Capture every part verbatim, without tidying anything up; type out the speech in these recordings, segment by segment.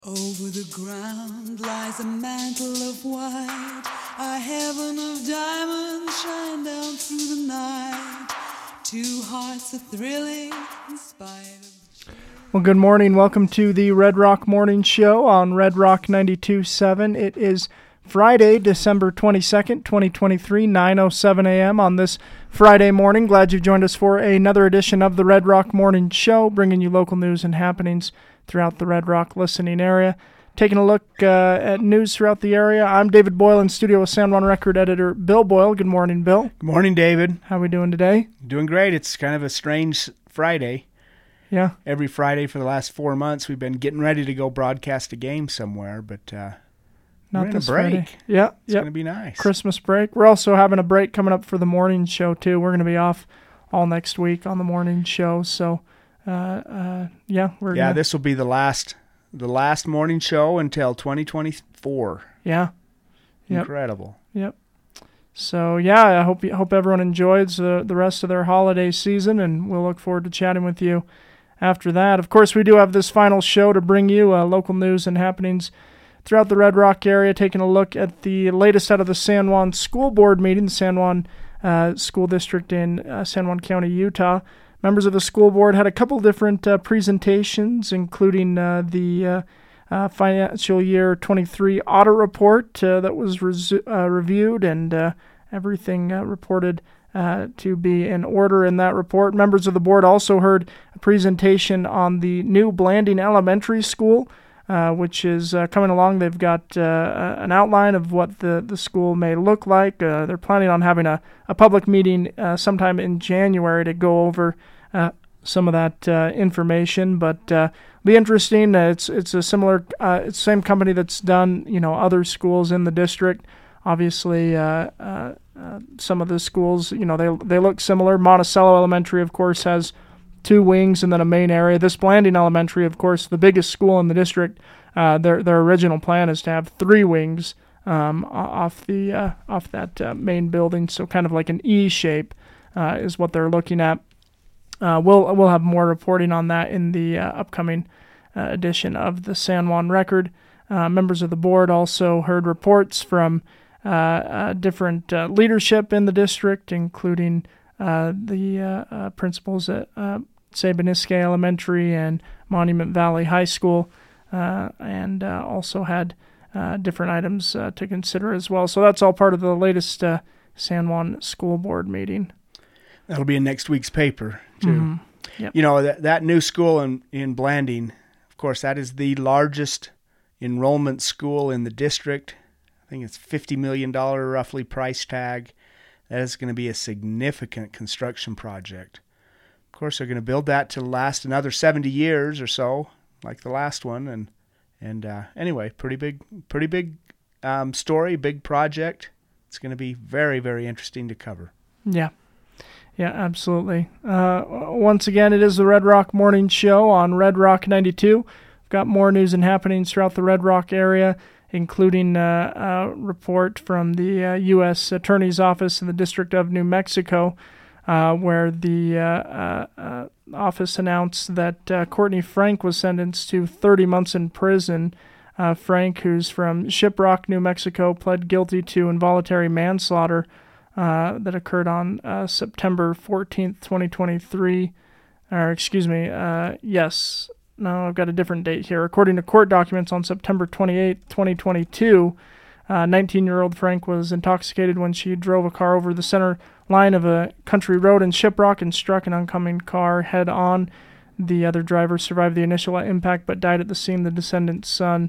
Over the ground lies a mantle of white, a heaven of diamonds shine down through the night. Two hearts are thrilling in spite of... Well, good morning. Welcome to the Red Rock Morning Show on Red Rock ninety-two point seven. It is Friday, December twenty-second, twenty twenty-three, nine oh seven a.m. on this Friday morning. Glad you've joined us for another edition of the Red Rock Morning Show, bringing you local news and happenings throughout the Red Rock listening area. Taking a look uh, at news throughout the area, I'm David Boyle in studio with San Juan Record editor Bill Boyle. Good morning, Bill. Good morning, David. How are we doing today? Doing great. It's kind of a strange Friday. Yeah. Every Friday for the last four months, we've been getting ready to go broadcast a game somewhere, but uh, Not we're in this a break. Friday. Yeah, It's yep. going to be nice. Christmas break. We're also having a break coming up for the morning show, too. We're going to be off all next week on the morning show. So, uh, uh, yeah. we're Yeah, gonna, this will be the last the last morning show until twenty twenty-four. Yeah. Yep. Incredible. Yep. So, yeah, I hope, hope everyone enjoys the, the rest of their holiday season, and we'll look forward to chatting with you after that. Of course, we do have this final show to bring you uh, local news and happenings throughout the Red Rock area, taking a look at the latest out of the San Juan School Board meeting, the San Juan uh, School District in uh, San Juan County, Utah. Members of the school board had a couple different uh, presentations, including uh, the uh, uh, financial year twenty-three audit report uh, that was resu- uh, reviewed and uh, everything uh, reported Uh, to be in order in that report. Members of the board also heard a presentation on the new Blanding Elementary School, uh, which is uh, coming along. They've got uh, an outline of what the, the school may look like. Uh, they're planning on having a, a public meeting uh, sometime in January to go over uh, some of that uh, information, but uh, be interesting. Uh, it's it's a similar, uh, it's the same company that's done, you know, other schools in the district. Obviously, uh, uh, uh, some of the schools, you know, they they look similar. Monticello Elementary, of course, has two wings and then a main area. This Blanding Elementary, of course, the biggest school in the district, uh, their their original plan is to have three wings um, off the uh, off that uh, main building, so kind of like an E shape uh, is what they're looking at. Uh, we'll we'll have more reporting on that in the uh, upcoming uh, edition of the San Juan Record. Uh, members of the board also heard reports from Uh, uh, different uh, leadership in the district, including uh, the uh, uh, principals at uh, Sabiniske Elementary and Monument Valley High School, uh, and uh, also had uh, different items uh, to consider as well. So that's all part of the latest uh, San Juan School Board meeting. That'll be in next week's paper, too. Mm-hmm. Yep. You know, that, that new school in, in Blanding, of course, that is the largest enrollment school in the district. I think it's fifty million dollars roughly price tag. That is going to be a significant construction project. Of course, they're going to build that to last another seventy years or so, like the last one. And and uh, anyway, pretty big, pretty big um, story, big project. It's going to be very, very interesting to cover. Yeah. Yeah, absolutely. Uh, once again, it is the Red Rock Morning Show on Red Rock ninety-two. We've got more news and happenings throughout the Red Rock area, including uh, a report from the uh, U S Attorney's Office in the District of New Mexico, uh, where the uh, uh, uh, office announced that uh, Courtney Frank was sentenced to thirty months in prison. Uh, Frank, who's from Shiprock, New Mexico, pled guilty to involuntary manslaughter uh, that occurred on uh, September fourteenth, twenty twenty-three. Or, excuse me, uh, yes, No, I've got a different date here. According to court documents, on September twenty-eighth, twenty twenty-two, uh, nineteen-year-old Frank was intoxicated when she drove a car over the center line of a country road in Shiprock and struck an oncoming car head-on. The other driver survived the initial impact but died at the scene. The descendant's son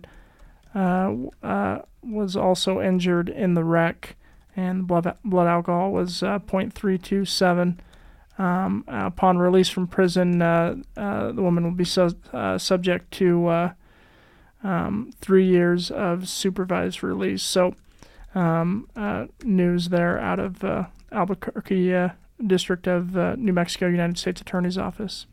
uh, uh, was also injured in the wreck, and blood, blood alcohol was uh, point three two seven. Um, uh, upon release from prison, uh, uh, the woman will be su- uh, subject to uh, um, three years of supervised release. So, um, uh, news there out of uh, Albuquerque uh, District of uh, New Mexico, United States Attorney's Office.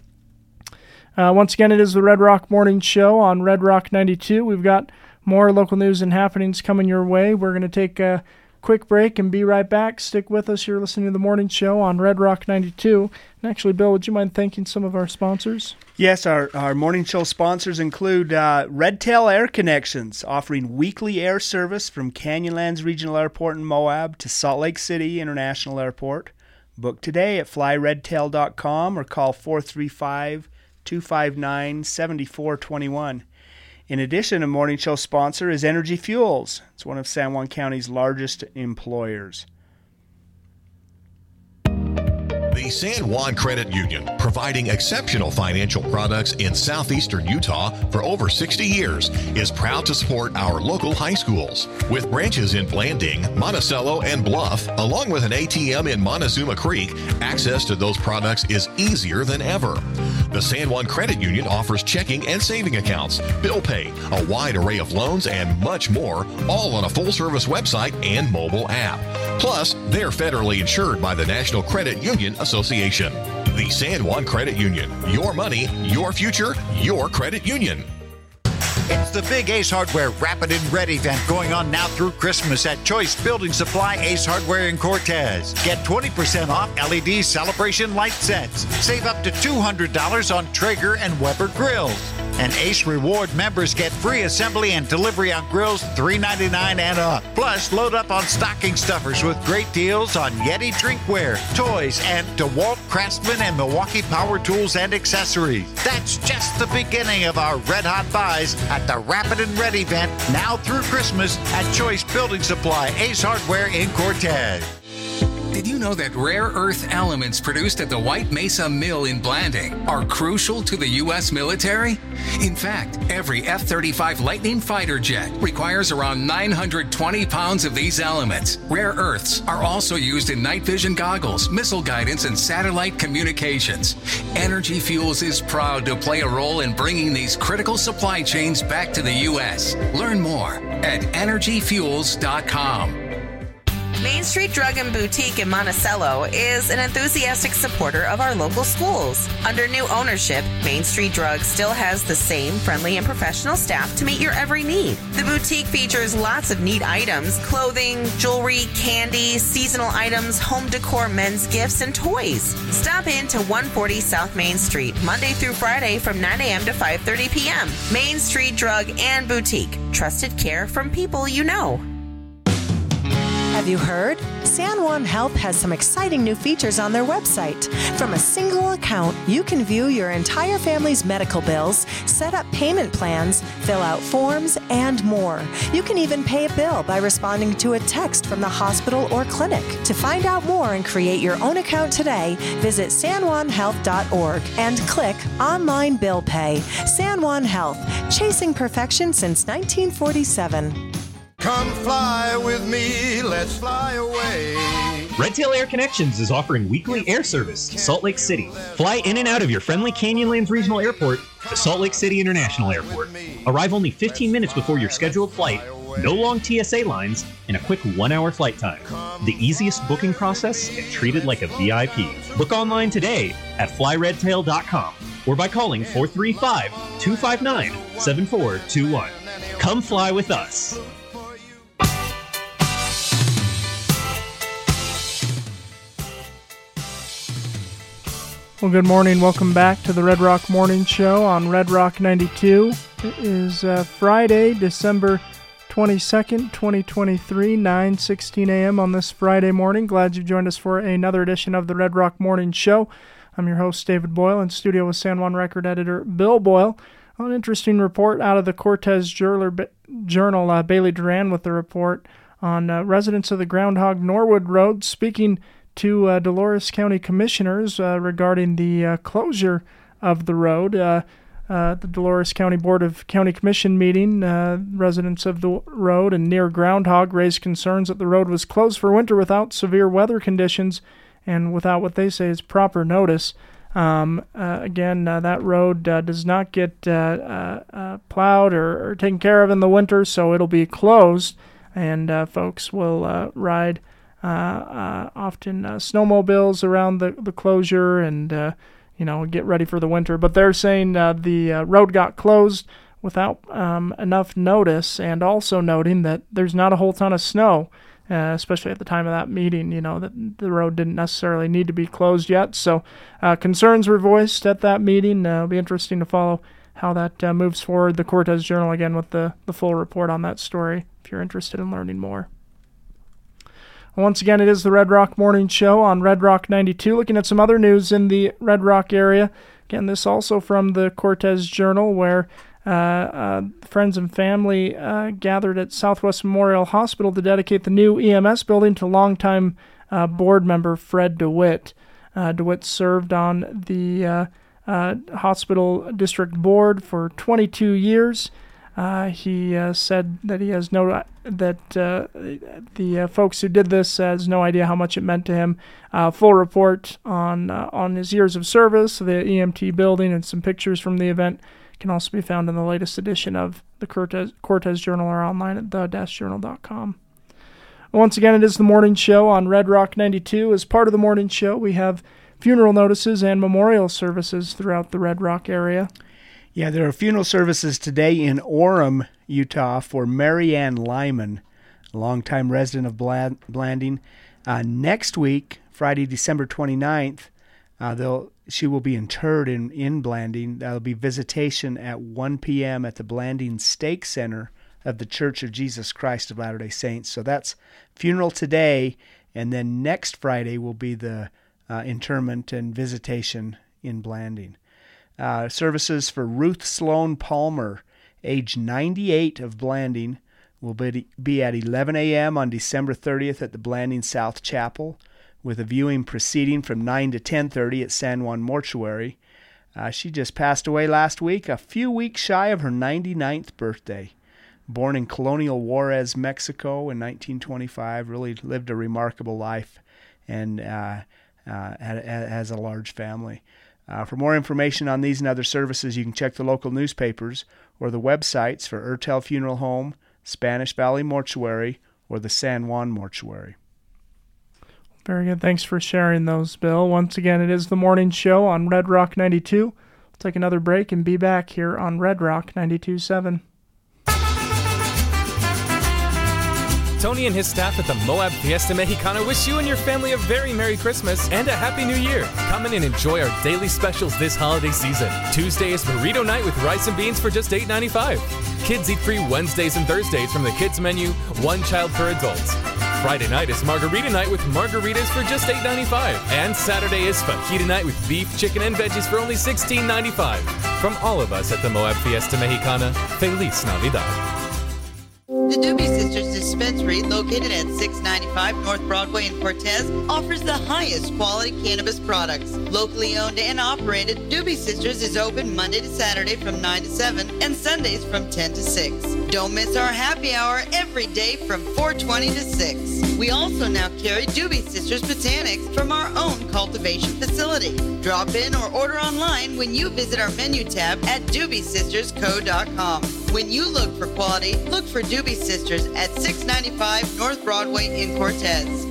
Uh, once again, it is the Red Rock Morning Show on Red Rock ninety-two. We've got more local news and happenings coming your way. We're going to take a quick break and be right back. Stick with us. You're listening to The Morning Show on Red Rock ninety-two. And actually, Bill, would you mind thanking some of our sponsors? Yes, our, our Morning Show sponsors include uh, Redtail Air Connections, offering weekly air service from Canyonlands Regional Airport in Moab to Salt Lake City International Airport. Book today at fly redtail dot com or call four three five, two five nine, seven four two one. In addition, a Morning Show sponsor is Energy Fuels. It's one of San Juan County's largest employers. The San Juan Credit Union, providing exceptional financial products in southeastern Utah for over sixty years, is proud to support our local high schools. With branches in Blanding, Monticello, and Bluff, along with an A T M in Montezuma Creek, access to those products is easier than ever. The San Juan Credit Union offers checking and saving accounts, bill pay, a wide array of loans, and much more, all on a full-service website and mobile app. Plus, they're federally insured by the National Credit Union Association. The San Juan Credit Union. Your money, your future, your credit union. It's the big Ace Hardware Rapid and Red event going on now through Christmas at Choice Building Supply Ace Hardware in Cortez. Get twenty percent off L E D celebration light sets. Save up to two hundred dollars on Traeger and Weber grills. And Ace Reward members get free assembly and delivery on grills three ninety-nine and up. Plus, load up on stocking stuffers with great deals on Yeti drinkware, toys, and DeWalt Craftsman and Milwaukee Power Tools and accessories. That's just the beginning of our red hot buys at the Rapid and Red event now through Christmas at Choice Building Supply Ace Hardware in Cortez. Did you know that rare earth elements produced at the White Mesa Mill in Blanding are crucial to the U S military? In fact, every F thirty-five Lightning fighter jet requires around nine hundred twenty pounds of these elements. Rare earths are also used in night vision goggles, missile guidance, and satellite communications. Energy Fuels is proud to play a role in bringing these critical supply chains back to the U S. Learn more at energy fuels dot com. Main Street Drug and Boutique in Monticello is an enthusiastic supporter of our local schools. Under new ownership, Main Street Drug still has the same friendly and professional staff to meet your every need. The boutique features lots of neat items, clothing, jewelry, candy, seasonal items, home decor, men's gifts, and toys. Stop in to one forty South Main Street, Monday through Friday from nine a.m. to five thirty p.m. Main Street Drug and Boutique. Trusted care from people you know. Have you heard? San Juan Health has some exciting new features on their website. From a single account, you can view your entire family's medical bills, set up payment plans, fill out forms, and more. You can even pay a bill by responding to a text from the hospital or clinic. To find out more and create your own account today, visit san juan health dot org and click Online Bill Pay. San Juan Health, chasing perfection since nineteen forty-seven. Come fly with me, let's fly away. Redtail Air Connections is offering weekly air service to Salt Lake City. Fly in and out of your friendly Canyonlands Regional Airport to Salt Lake City International Airport. Arrive only fifteen minutes before your scheduled flight, no long T S A lines, and a quick one-hour flight time. The easiest booking process and treated like a V I P. Book online today at fly redtail dot com or by calling four three five, two five nine, seven four two one. Come fly with us. Well, good morning. Welcome back to the Red Rock Morning Show on Red Rock ninety-two. It is uh, Friday, December twenty-second, twenty twenty-three, nine sixteen a.m. on this Friday morning. Glad you've joined us for another edition of the Red Rock Morning Show. I'm your host, David Boyle, in studio with San Juan Record editor Bill Boyle. An interesting report out of the Cortez Journal. Uh, Bailey Duran with the report on uh, residents of the Groundhog Norwood Road speaking to uh, Dolores County commissioners uh, regarding the uh, closure of the road. Uh, uh, the Dolores County Board of County Commission meeting, uh, residents of the road and near Groundhog raised concerns that the road was closed for winter without severe weather conditions and without what they say is proper notice. Um, uh, again, uh, that road uh, does not get uh, uh, uh, plowed or, or taken care of in the winter, so it'll be closed, and uh, folks will uh, ride Uh, uh, often uh, snowmobiles around the, the closure and, uh, you know, get ready for the winter. But they're saying uh, the uh, road got closed without um, enough notice, and also noting that there's not a whole ton of snow uh, especially at the time of that meeting, you know, that the road didn't necessarily need to be closed yet. So uh, concerns were voiced at that meeting. Uh, it'll be interesting to follow how that uh, moves forward. The Cortez Journal, again, with the, the full report on that story, if you're interested in learning more. Once again, it is the Red Rock Morning Show on Red Rock ninety-two. Looking at some other news in the Red Rock area. Again, this also from the Cortez Journal, where uh, uh, friends and family uh, gathered at Southwest Memorial Hospital to dedicate the new E M S building to longtime uh, board member Fred DeWitt. Uh, DeWitt served on the uh, uh, hospital district board for twenty-two years. Uh, he uh, said that he has no that uh, the uh, folks who did this has no idea how much it meant to him. Uh, full report on uh, on his years of service, the E M T building, and some pictures from the event can also be found in the latest edition of the Cortez, Cortez Journal or online at the dash journal dot com. Once again, it is the morning show on Red Rock ninety-two. As part of the morning show, we have funeral notices and memorial services throughout the Red Rock area. Yeah, there are funeral services today in Orem, Utah, for Mary Ann Lyman, a longtime resident of Blanding. Uh, next week, Friday, December twenty-ninth, uh, they'll she will be interred in, in Blanding. That'll be visitation at one p.m. at the Blanding Stake Center of the Church of Jesus Christ of Latter-day Saints. So that's funeral today, and then next Friday will be the uh, interment and visitation in Blanding. Uh, services for Ruth Sloan Palmer, age ninety-eight, of Blanding, will be, be at eleven a.m. on December thirtieth at the Blanding South Chapel, with a viewing proceeding from nine to ten thirty at San Juan Mortuary. Uh, she just passed away last week, a few weeks shy of her ninety-ninth birthday. Born in Colonial Juarez, Mexico in nineteen twenty-five, really lived a remarkable life and uh, uh, has a large family. Uh, for more information on these and other services, you can check the local newspapers or the websites for Ertel Funeral Home, Spanish Valley Mortuary, or the San Juan Mortuary. Very good. Thanks for sharing those, Bill. Once again, it is the morning show on Red Rock ninety-two. We'll take another break and be back here on Red Rock ninety-two point seven. Tony and his staff at the Moab Fiesta Mexicana wish you and your family a very Merry Christmas and a Happy New Year. Come in and enjoy our daily specials this holiday season. Tuesday is burrito night with rice and beans for just eight ninety-five. Kids eat free Wednesdays and Thursdays from the kids menu, one child per adults. Friday night is margarita night with margaritas for just eight ninety-five. And Saturday is fajita night with beef, chicken, and veggies for only sixteen ninety-five. From all of us at the Moab Fiesta Mexicana, Feliz Navidad. The Doobie Sisters Dispensary, located at six ninety-five North Broadway in Cortez, offers the highest quality cannabis products. Locally owned and operated, Doobie Sisters is open Monday to Saturday from nine to seven and Sundays from ten to six. Don't miss our happy hour every day from four twenty to six. We also now carry Doobie Sisters Botanics from our own cultivation facility. Drop in or order online when you visit our menu tab at doobie sisters co dot com. When you look for quality, look for Doobie Sisters at six ninety-five North Broadway in Cortez.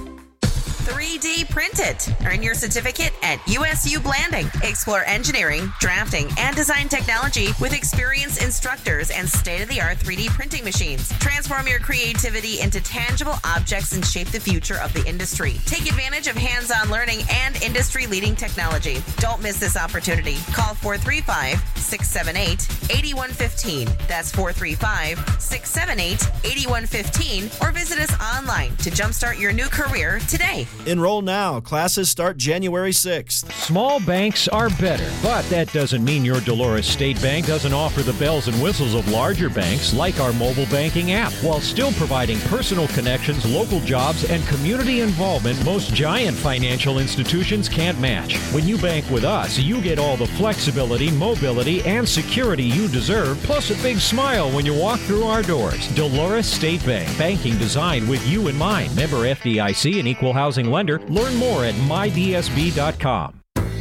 three D print it. Earn your certificate at U S U Blanding. Explore engineering, drafting, and design technology with experienced instructors and state-of-the-art three D printing machines. Transform your creativity into tangible objects and shape the future of the industry. Take advantage of hands-on learning and industry-leading technology. Don't miss this opportunity. Call four three five, six seven eight, eight one one five. That's four three five, six seven eight, eight one one five, or visit us online to jumpstart your new career today. Enroll now. Classes start January sixth. Small banks are better, but that doesn't mean your Dolores State Bank doesn't offer the bells and whistles of larger banks like our mobile banking app, while still providing personal connections, local jobs, and community involvement most giant financial institutions can't match. When you bank with us, you get all the flexibility, mobility, and security you deserve, plus a big smile when you walk through our doors. Dolores State Bank, banking designed with you in mind. Member F D I C and Equal Housing Lender. Learn more at my d s b dot com.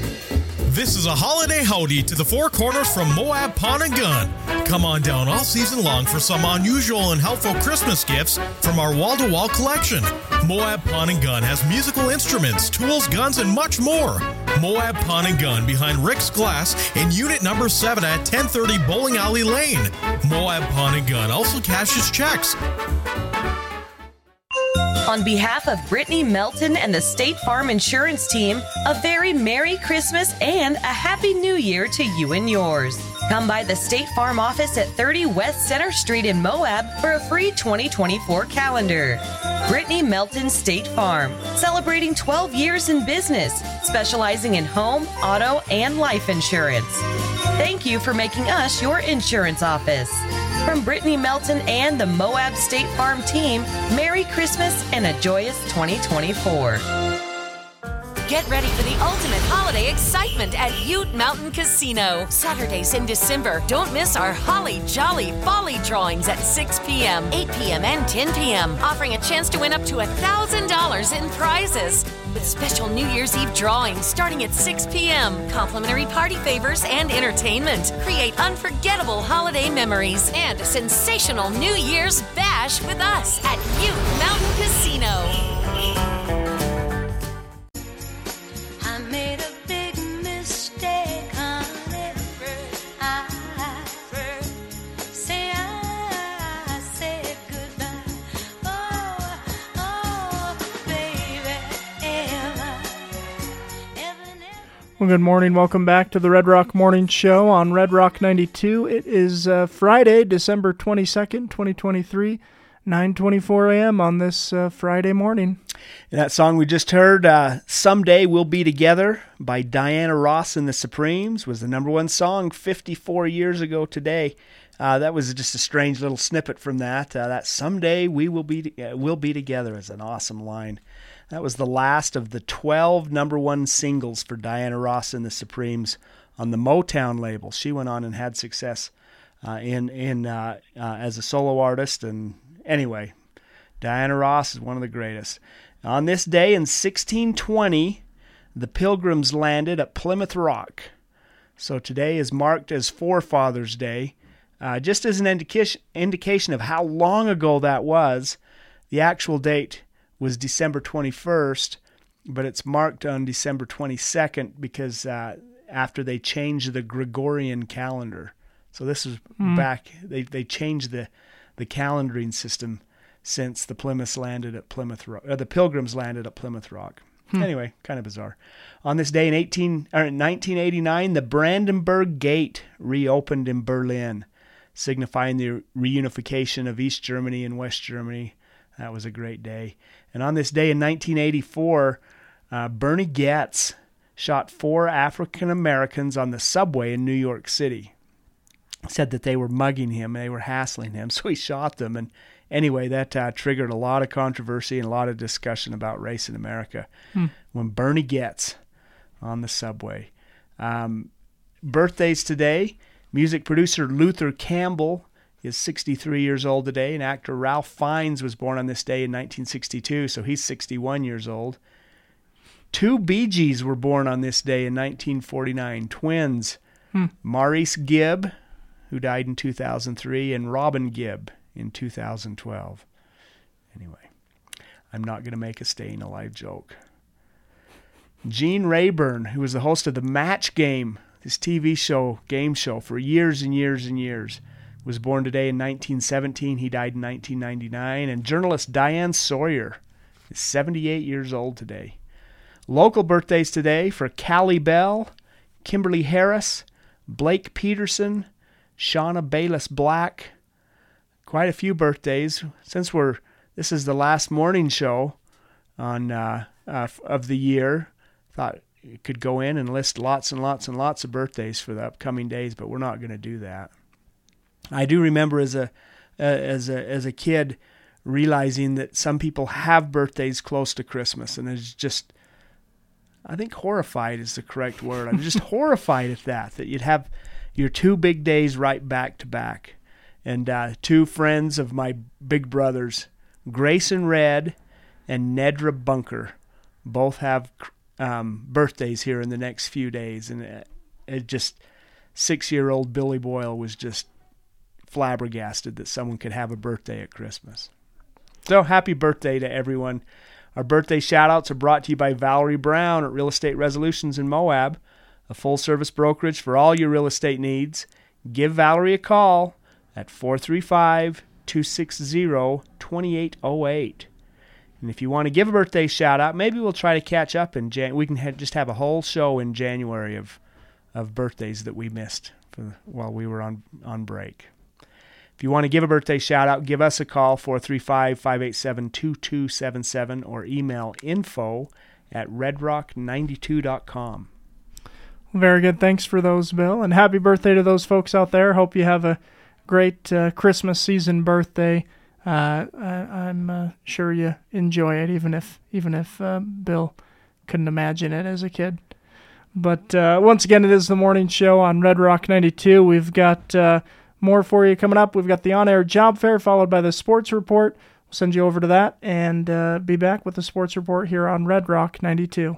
This is a holiday howdy to the Four Corners from Moab Pawn and Gun. Come on down all season long for some unusual and helpful Christmas gifts from our wall-to-wall collection. Moab Pawn and Gun has musical instruments, tools, guns, and much more. Moab Pawn and Gun behind Rick's Glass in unit number seven at ten thirty Bowling Alley Lane. Moab Pawn and Gun also cashes checks. On behalf of Brittany Melton and the State Farm Insurance team, a very Merry Christmas and a Happy New Year to you and yours. Come by the State Farm office at thirty West Center Street in Moab for a free twenty twenty-four calendar. Brittany Melton State Farm, celebrating twelve years in business, specializing in home, auto, and life insurance. Thank you for making us your insurance office. From Brittany Melton and the Moab State Farm team, Merry Christmas and a joyous twenty twenty-four. Get ready for the ultimate holiday excitement at Ute Mountain Casino. Saturdays in December. Don't miss our Holly Jolly Folly drawings at six p.m., eight p.m., and ten p.m., offering a chance to win up to one thousand dollars in prizes. With special New Year's Eve drawings starting at six p.m., complimentary party favors and entertainment. Create unforgettable holiday memories and a sensational New Year's bash with us at Ute Mountain Casino. Well, good morning. Welcome back to the Red Rock Morning Show on Red Rock ninety-two. It is uh, Friday, December twenty-second, twenty twenty-three, nine twenty-four a.m. on this uh, Friday morning. And that song we just heard, uh, Someday We'll Be Together by Diana Ross and the Supremes, was the number one song fifty-four years ago today. Uh, that was just a strange little snippet from that. Uh, that Someday We Will Be uh, We'll Be Together is an awesome line. That was the last of the twelve number one singles for Diana Ross and the Supremes on the Motown label. She went on and had success uh, in in uh, uh, as a solo artist. And anyway, Diana Ross is one of the greatest. On this day in sixteen twenty, the Pilgrims landed at Plymouth Rock. So today is marked as Forefathers' Day. Uh, just as an indication indication of how long ago that was, the actual date was December twenty-first, but it's marked on December twenty-second because uh, after they changed the Gregorian calendar. So this is mm. back, they they changed the, the calendaring system since the Plymouths landed at Plymouth Rock, or the Pilgrims landed at Plymouth Rock. Hmm. Anyway, kind of bizarre. On this day in eighteen or in nineteen eighty-nine, the Brandenburg Gate reopened in Berlin, signifying the reunification of East Germany and West Germany. That was a great day. And on this day in nineteen eighty-four, uh, Bernie Goetz shot four African Americans on the subway in New York City. Said that they were mugging him, they were hassling him, so he shot them. And anyway, that uh, triggered a lot of controversy and a lot of discussion about race in America. Hmm. When Bernie Goetz on the subway. Um, birthdays today, music producer Luther Campbell is sixty-three years old today, and actor Ralph Fiennes was born on this day in nineteen sixty-two, so he's sixty-one years old. Two Bee Gees were born on this day in nineteen forty-nine, twins. Hmm. Maurice Gibb, who died in two thousand three, and Robin Gibb in two thousand twelve. Anyway, I'm not going to make a staying alive joke. Gene Rayburn, who was the host of the Match Game, this T V show, game show for years and years and years, was born today in nineteen seventeen. He died in nineteen ninety-nine. And journalist Diane Sawyer is seventy-eight years old today. Local birthdays today for Callie Bell, Kimberly Harris, Blake Peterson, Shauna Bayless Black. Quite a few birthdays. Since we're this is the last morning show on uh, uh, of the year, thought you could go in and list lots and lots and lots of birthdays for the upcoming days, but we're not going to do that. I do remember as a uh, as a as a kid realizing that some people have birthdays close to Christmas, and it's just, I think horrified is the correct word. I'm just horrified at that, that you'd have your two big days right back to back. And uh, two friends of my big brothers, Grayson Red and Nedra Bunker, both have um, birthdays here in the next few days. And it, it just, six-year-old Billy Boyle was just flabbergasted that someone could have a birthday at Christmas. So happy birthday to everyone. Our birthday shout-outs are brought to you by Valerie Brown at Real Estate Resolutions in Moab, a full-service brokerage for all your real estate needs. Give Valerie a call at four three five, two six zero, two eight zero eight. And if you want to give a birthday shout out, maybe we'll try to catch up in Jan. We can ha- just have a whole show in January of of birthdays that we missed for, while we were on, on break. If you want to give a birthday shout out, give us a call, four three five, five eight seven, two two seven seven, or email info at red rock ninety-two dot com. Very good. Thanks for those, Bill. And happy birthday to those folks out there. Hope you have a great uh, Christmas season birthday. Uh, I, I'm uh, sure you enjoy it, even if even if uh, Bill couldn't imagine it as a kid. But uh, once again, it is the morning show on Red Rock ninety-two. We've got uh, more for you coming up. We've got the on-air job fair followed by the sports report. We'll send you over to that and uh, be back with the sports report here on Red Rock ninety-two.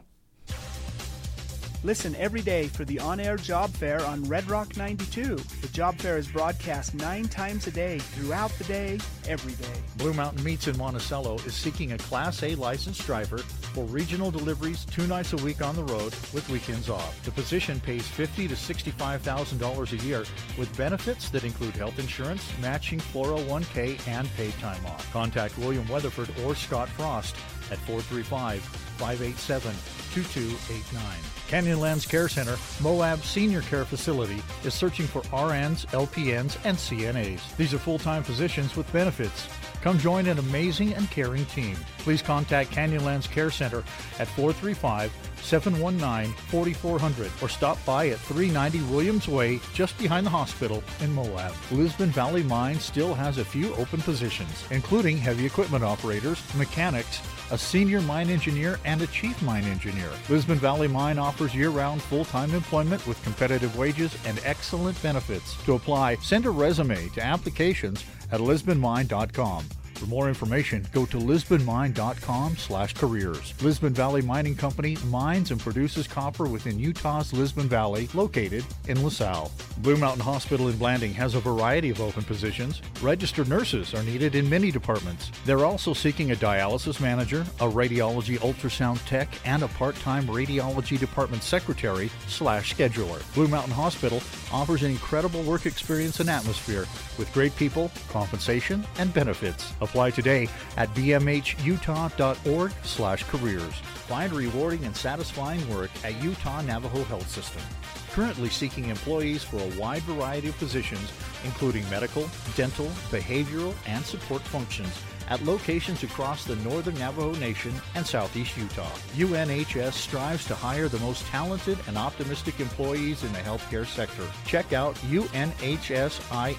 Listen every day for the on-air job fair on Red Rock ninety-two. The job fair is broadcast nine times a day, throughout the day, every day. Blue Mountain Meats in Monticello is seeking a Class A licensed driver for regional deliveries two nights a week on the road with weekends off. The position pays fifty thousand to sixty-five thousand dollars a year with benefits that include health insurance, matching four oh one k, and paid time off. Contact William Weatherford or Scott Frost at four three five, five eight seven, two two eight nine. Canyonlands Care Center, Moab Senior Care Facility, is searching for R Ns, L P Ns, and C N As. These are full-time positions with benefits. Come join an amazing and caring team. Please contact Canyonlands Care Center at four three five, seven one nine, four four zero zero or stop by at three ninety Williams Way, just behind the hospital in Moab. Lisbon Valley Mine still has a few open positions, including heavy equipment operators, mechanics, a senior mine engineer, and a chief mine engineer. Lisbon Valley Mine offers year-round full-time employment with competitive wages and excellent benefits. To apply, send a resume to applications at lisbon mine dot com. For more information, go to lisbon mine dot com slash careers. Lisbon Valley Mining Company mines and produces copper within Utah's Lisbon Valley, located in LaSalle. Blue Mountain Hospital in Blanding has a variety of open positions. Registered nurses are needed in many departments. They're also seeking a dialysis manager, a radiology ultrasound tech, and a part-time radiology department secretary slash scheduler. Blue Mountain Hospital offers an incredible work experience and atmosphere with great people, compensation, and benefits. Apply today at b m h utah dot org slash careers. Find rewarding and satisfying work at Utah Navajo Health System. Currently seeking employees for a wide variety of positions, including medical, dental, behavioral, and support functions at locations across the northern Navajo Nation and southeast Utah. U N H S strives to hire the most talented and optimistic employees in the healthcare sector. Check out u n h s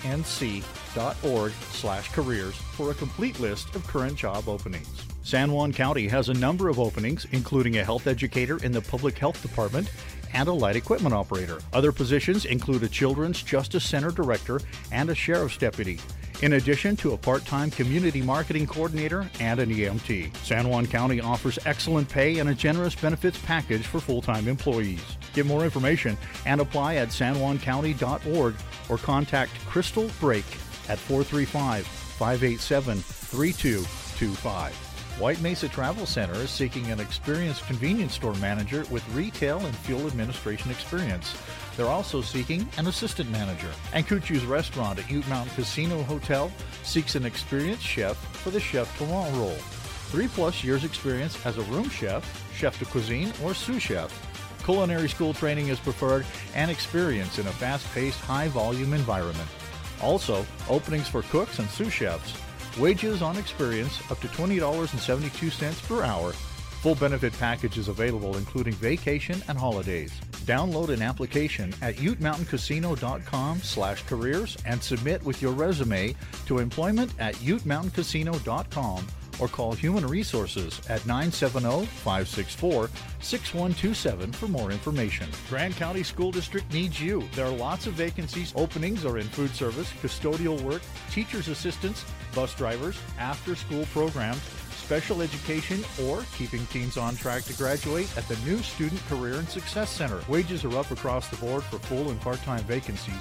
inc dot org slash careers for a complete list of current job openings. San Juan County has a number of openings, including a health educator in the Public Health Department and a light equipment operator. Other positions include a Children's Justice Center director and a sheriff's deputy, in addition to a part-time community marketing coordinator and an E M T. San Juan County offers excellent pay and a generous benefits package for full-time employees. Get more information and apply at san juan county dot org or contact Crystal Brake at four three five, five eight seven, three two two five. White Mesa Travel Center is seeking an experienced convenience store manager with retail and fuel administration experience. They're also seeking an assistant manager. And Cucci's Restaurant at Ute Mountain Casino Hotel seeks an experienced chef for the chef talent role. Three plus years experience as a room chef, chef de cuisine, or sous chef. Culinary school training is preferred and experience in a fast-paced, high-volume environment. Also, openings for cooks and sous chefs. Wages on experience up to twenty dollars and seventy-two cents per hour. Full benefit package is available, including vacation and holidays. Download an application at ute mountain casino dot com slash careers and submit with your resume to employment at ute mountain casino dot com or call Human Resources at nine seven zero, five six four, six one two seven for more information. Grand County School District needs you. There are lots of vacancies. Openings are in food service, custodial work, teacher's assistants, bus drivers, after-school programs, special education, or keeping teens on track to graduate at the new Student Career and Success Center. Wages are up across the board for full and part-time vacancies,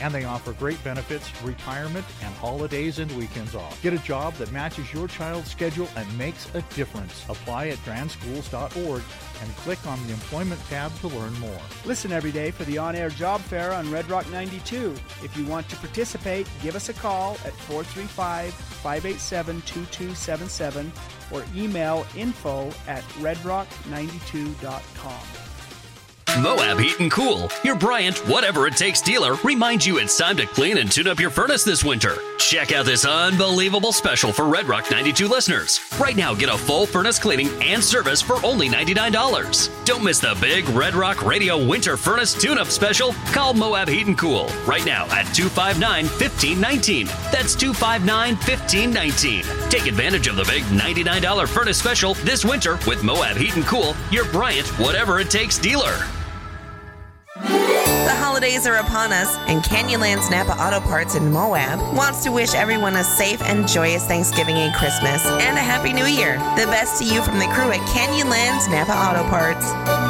And they offer great benefits, retirement, and holidays and weekends off. Get a job that matches your child's schedule and makes a difference. Apply at grand schools dot org and click on the Employment tab to learn more. Listen every day for the on-air job fair on Red Rock ninety-two. If you want to participate, give us a call at four three five, five eight seven, two two seven seven or email info at red rock ninety-two dot com. Moab Heat and Cool, your Bryant Whatever It Takes dealer, reminds you it's time to clean and tune up your furnace this winter. Check out this unbelievable special for Red Rock ninety-two listeners. Right now, get a full furnace cleaning and service for only ninety-nine dollars. Don't miss the big Red Rock Radio Winter Furnace Tune-Up Special. Call Moab Heat and Cool right now at two five nine, one five one nine. That's two five nine, one five one nine. Take advantage of the big ninety-nine dollars furnace special this winter with Moab Heat and Cool, your Bryant Whatever It Takes dealer. The holidays are upon us, and Canyonlands Napa Auto Parts in Moab wants to wish everyone a safe and joyous Thanksgiving and Christmas, and a Happy New Year. The best to you from the crew at Canyonlands Napa Auto Parts.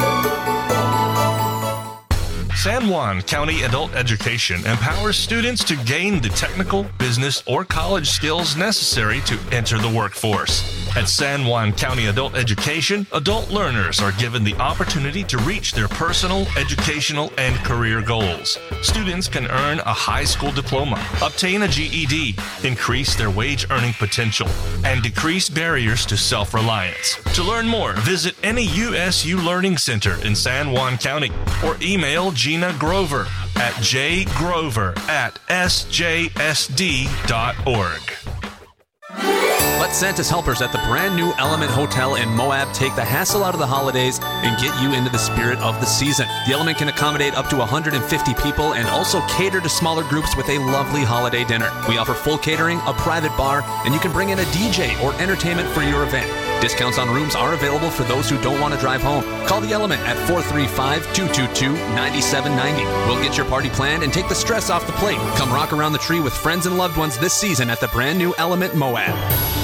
San Juan County Adult Education empowers students to gain the technical, business, or college skills necessary to enter the workforce. At San Juan County Adult Education, adult learners are given the opportunity to reach their personal, educational, and career goals. Students can earn a high school diploma, obtain a G E D, increase their wage earning potential, and decrease barriers to self-reliance. To learn more, visit any U S U Learning Center in San Juan County or email Gina Grover at jgrover at s j s d dot org. Let Santa's helpers at the brand new Element Hotel in Moab take the hassle out of the holidays and get you into the spirit of the season. The Element can accommodate up to one hundred fifty people and also cater to smaller groups with a lovely holiday dinner. We offer full catering, a private bar, and you can bring in a D J or entertainment for your event. Discounts on rooms are available for those who don't want to drive home. Call the Element at four three five, two two two, nine seven nine zero. We'll get your party planned and take the stress off the plate. Come rock around the tree with friends and loved ones this season at the brand new Element Moab.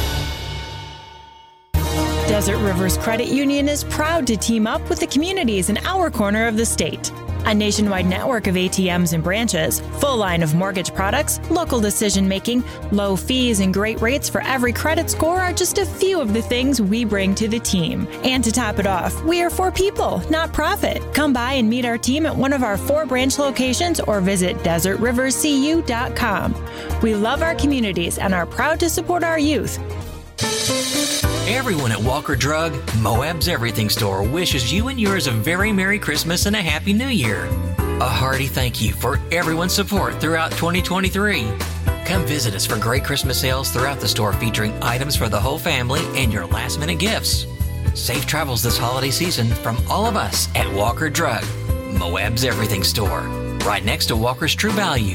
Desert Rivers Credit Union is proud to team up with the communities in our corner of the state. A nationwide network of A T Ms and branches, full line of mortgage products, local decision-making, low fees, and great rates for every credit score are just a few of the things we bring to the team. And to top it off, we are for people, not profit. Come by and meet our team at one of our four branch locations or visit desert rivers c u dot com. We love our communities and are proud to support our youth. Everyone at Walker Drug, Moab's Everything Store, wishes you and yours a very Merry Christmas and a Happy New Year. A hearty thank you for everyone's support throughout twenty twenty-three. Come visit us for great Christmas sales throughout the store featuring items for the whole family and your last-minute gifts. Safe travels this holiday season from all of us at Walker Drug, Moab's Everything Store, right next to Walker's True Value.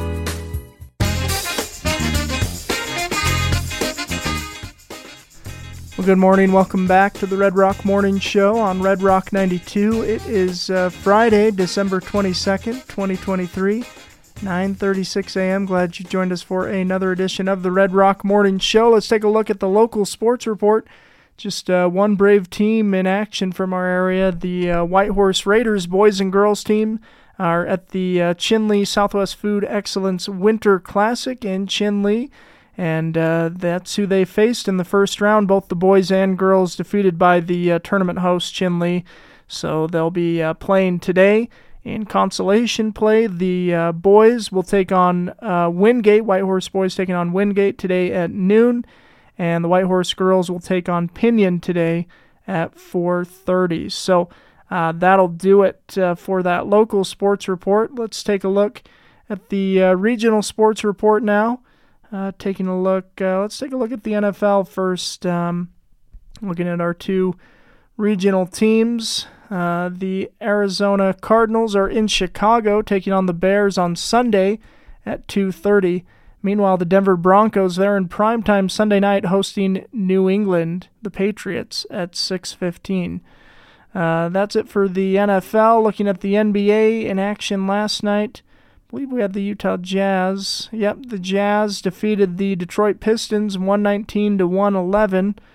Well, good morning. Welcome back to the Red Rock Morning Show on Red Rock ninety-two. It is uh, Friday, December twenty-second, twenty twenty-three, nine thirty-six a.m. Glad you joined us for another edition of the Red Rock Morning Show. Let's take a look at the local sports report. Just uh, one brave team in action from our area. The uh, Whitehorse Raiders boys and girls team are at the uh, Chinle Southwest Food Excellence Winter Classic in Chinle. And uh, that's who they faced in the first round, both the boys and girls defeated by the uh, tournament host, Chinle. So they'll be uh, playing today in consolation play. The uh, boys will take on uh, Wingate, Whitehorse boys taking on Wingate today at noon. And the Whitehorse girls will take on Pinion today at four thirty. So uh, that'll do it uh, for that local sports report. Let's take a look at the uh, regional sports report now. Uh, taking a look, uh, let's take a look at the N F L first. Um, looking at our two regional teams. Uh, the Arizona Cardinals are in Chicago taking on the Bears on Sunday at two thirty. Meanwhile, the Denver Broncos, they're in primetime Sunday night hosting New England, the Patriots, at six fifteen. Uh, that's it for the N F L. Looking at the N B A in action last night. I believe we had the Utah Jazz. Yep, the Jazz defeated the Detroit Pistons one nineteen to one eleven.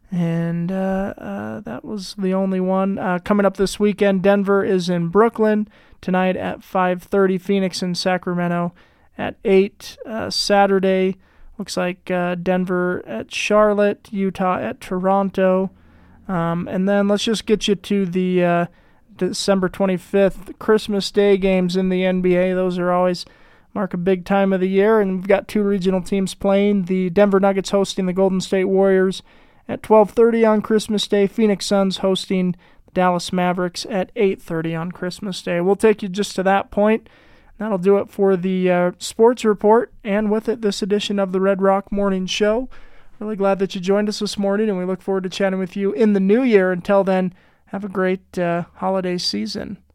And uh, uh, that was the only one. Uh, coming up this weekend, Denver is in Brooklyn tonight at five thirty. Phoenix and Sacramento at eight. Uh, Saturday, looks like uh, Denver at Charlotte, Utah at Toronto. Um, and then let's just get you to the uh, December twenty-fifth Christmas Day games in the N B A. Those are always mark a big time of the year. And we've got two regional teams playing. The Denver Nuggets hosting the Golden State Warriors at twelve thirty on Christmas Day. Phoenix Suns hosting the Dallas Mavericks at eight thirty on Christmas Day. We'll take you just to that point. That'll do it for the uh, sports report, and with it, this edition of the Red Rock Morning Show. Really glad that you joined us this morning, and we look forward to chatting with you in the new year. Until then, have a great uh, holiday season.